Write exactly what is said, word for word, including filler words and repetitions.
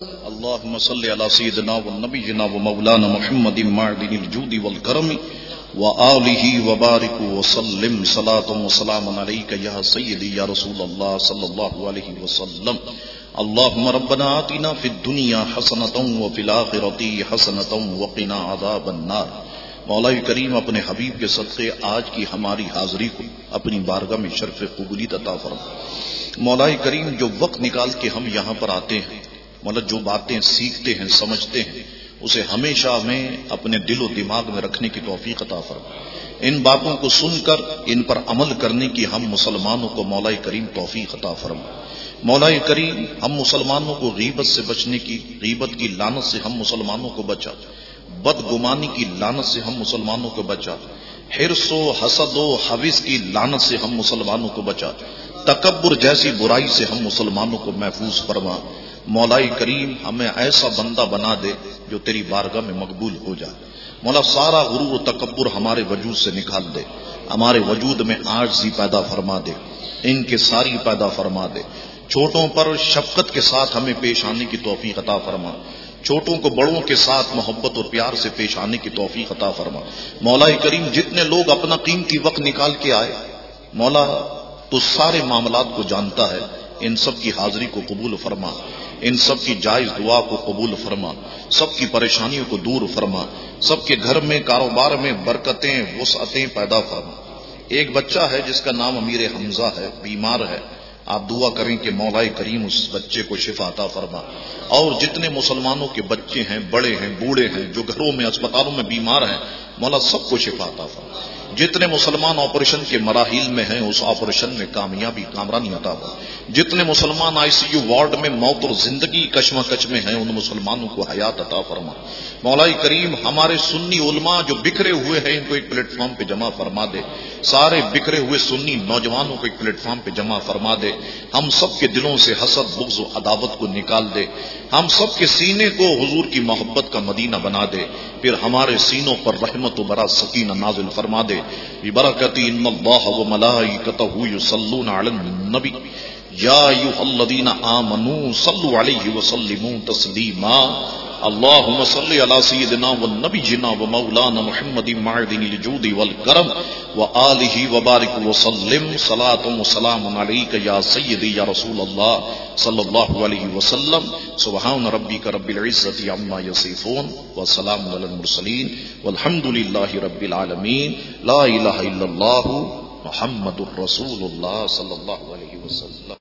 اللهم صل على سيدنا ونبينا ومولانا محمد معدن الجود والكرم وآله وبارك وسلم صلاة وسلام عليك يا سيدي يا رسول الله صلى الله عليه وسلم. اللهم ربنا آتنا في الدنيا حسنة وفي الآخرة حسنة وقنا عذاب النار. مولا کریم اپنے حبیب کے صدقے آج کی ہماری حاضری کو اپنی بارگاہ میں شرف قبولیت عطا فرما. مولا کریم جو وقت نکال کے ہم یہاں پر آتے ہیں، مولا جو باتیں سیکھتے ہیں سمجھتے ہیں اسے ہمیشہ ہمیں اپنے دل و دماغ میں رکھنے کی توفیق عطا فرما. ان باتوں کو سن کر ان پر عمل کرنے کی ہم مسلمانوں کو مولا کریم توفیق عطا فرما. مولا کریم ہم مسلمانوں کو غیبت سے بچنے کی، غیبت کی لعنت سے ہم مسلمانوں کو بچا، بدگمانی کی لعنت سے ہم مسلمانوں کو بچا، حرص و حسد و حوث کی لعنت سے ہم مسلمانوں کو بچا، تکبر جیسی برائی سے ہم مسلمانوں کو محفوظ فرما. مولا کریم ہمیں ایسا بندہ بنا دے جو تیری بارگاہ میں مقبول ہو جائے. مولا سارا غرور و تکبر ہمارے وجود سے نکال دے، ہمارے وجود میں عاجزی پیدا فرما دے، ان کے ساری پیدا فرما دے. چھوٹوں پر شفقت کے ساتھ ہمیں پیش آنے کی توفیق عطا فرما، چھوٹوں کو بڑوں کے ساتھ محبت اور پیار سے پیش آنے کی توفیق عطا فرما. مولا کریم جتنے لوگ اپنا قیمتی وقت نکال کے آئے، مولا تو سارے معاملات کو جانتا ہے، ان سب کی حاضری کو قبول فرما، ان سب کی جائز دعا کو قبول فرما، سب کی پریشانیوں کو دور فرما، سب کے گھر میں کاروبار میں برکتیں وسعتیں پیدا فرما. ایک بچہ ہے جس کا نام امیر حمزہ ہے، بیمار ہے، آپ دعا کریں کہ مولا کریم اس بچے کو شفا عطا فرما. اور جتنے مسلمانوں کے بچے ہیں، بڑے ہیں، بوڑھے ہیں، جو گھروں میں اسپتالوں میں بیمار ہیں، مولا سب کو شفا عطا فرما. جتنے مسلمان آپریشن کے مراحل میں ہیں اس آپریشن میں کامیابی کامرانی عطا فرما. جتنے مسلمان آئی سی یو وارڈ میں موت اور زندگی کشمکش میں ہیں ان مسلمانوں کو حیات عطا فرما. مولا کریم ہمارے سنی علماء جو بکھرے ہوئے ہیں ان کو ایک پلیٹ فارم پہ جمع فرما دے، سارے بکھرے ہوئے سنی نوجوانوں کو ایک پلیٹ فارم پہ جمع فرما دے. ہم سب کے دلوں سے حسد، بغض و عداوت کو نکال دے، ہم سب کے سینے کو حضور کی محبت کا مدینہ بنا دے. پھر ہمارے سینوں پر رحمت و برا سکینہ نازل فرما دے. ببرکت ان اللہ وملائکتہ یصلون علی النبی یا ایھا الذین آمنوا صلوا علیہ وسلموا تسلیما. اللهم صل على سيدنا ونبينا ومولانا محمد معدن الجود والكرم وآله وبارك وسلم صلاة وسلام عليك يا سيدي يا رسول الله صلى الله عليه وسلم. سبحان ربك رب العزة عما يصفون وسلام على المرسلين والحمد لله رب العالمين. لا إله إلا الله محمد رسول الله صلى الله عليه وسلم.